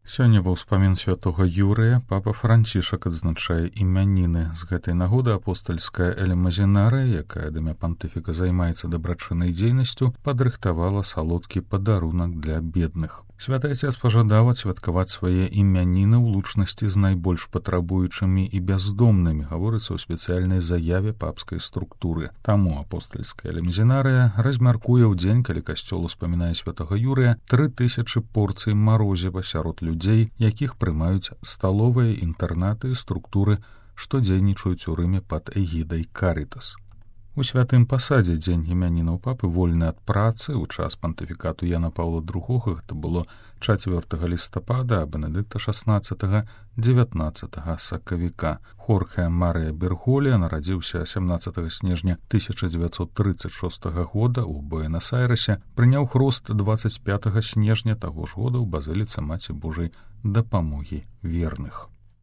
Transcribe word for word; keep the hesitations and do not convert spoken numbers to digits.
Сёння ва ўспамін святога Юрыя папа Францішак адзначае імяніны. З гэтай нагоды апостальская элемазінарыя, якая да імя пантыфіка займаецца дабрачыннай дзейнасцю, падрыхтавала салодкі падарунак для бедных. Святы Ацец пажадаў адсвяткаваць свае імяніны ў лучнасці з найбольш патрабуючымі і бяздомнымі, гаворыцца ў спецыяльнай заяве папскай структуры. Таму апостальская элемазінарыя размяркуе ў дзень, калі касцёл успамінае святага Юрыя, тры тысячы порцый марозіва сярод людзей, якіх прымаюць сталовыя, інтэрнаты і структуры, што дзейнічаюць у Рыме пад эгідай Карітас. У святым пасадзе дзень імянінаў папы вольны ад працы. У час пантыфікату Яна Паўла другога, гэта было чацвёртага лістапада, а Бенедыкта шаснаццатага дзевятнаццатага сакавіка. Хорхе Марыя Берголія нарадзіўся сямнаццатага снежня тысяча дзевяцьсот трыццаць шостага года ў Буэнас-Айрэсе, прыняў хрост дваццаць пятага снежня таго ж года ў базыліцы Маці Божай дапамогі верных.